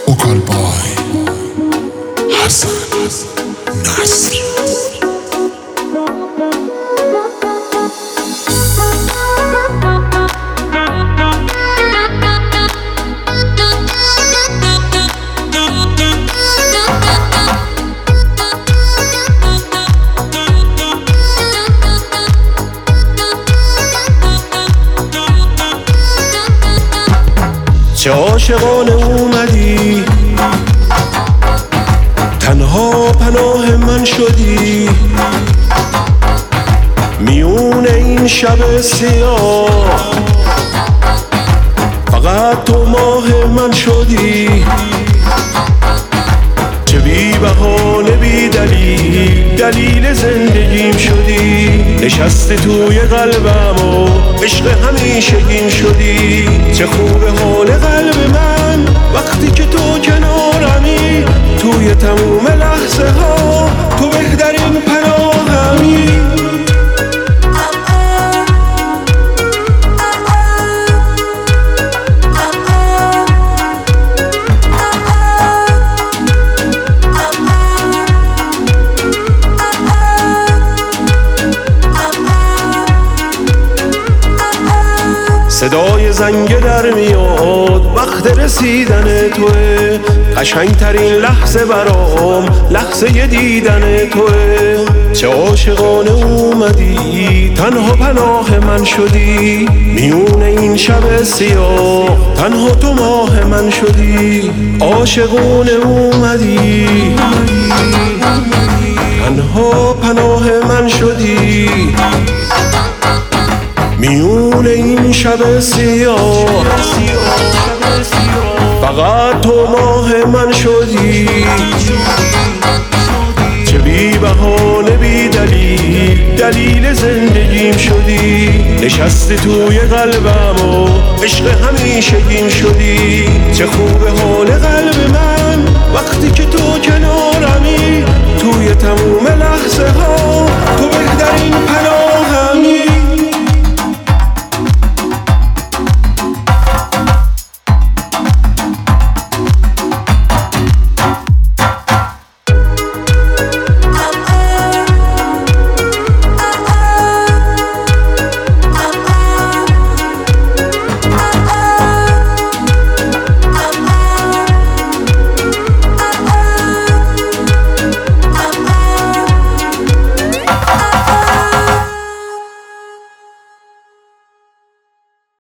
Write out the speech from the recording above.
وکال بای حسن نصر. چه عاشقانه اومدی، تنها پناه من شدی، میون این شب سیاه فقط تو ماه من شدی. چه بی بهانه بی دلیل دلیل زندگیم شدی، نشستی توی قلبم و عشق همیشگیم شدی. چه خوب حال قلب من وقتی که تو کنارمی، توی تموم لحظه ها تو بهترین پناهمی. صدای زنگ در میاد وقت رسیدن توه، قشنگترین لحظه برام لحظه دیدن توه. چه عاشقانه اومدی، تنها پناه من شدی، میون این شب سیاه تنها تو ماه من شدی. عاشقانه اومدی، تنها پناه من شدی، میون این شب سیاه فقط تو ماه من شدی. چه بی بهانه بی دلیل دلیل زندگیم شدی، نشستی توی قلبم و عشق همیشگیم شدی. چه خوب حال قلب من وقتی که تو کنارمی، توی تموم لحظه ها تو بهترین پناه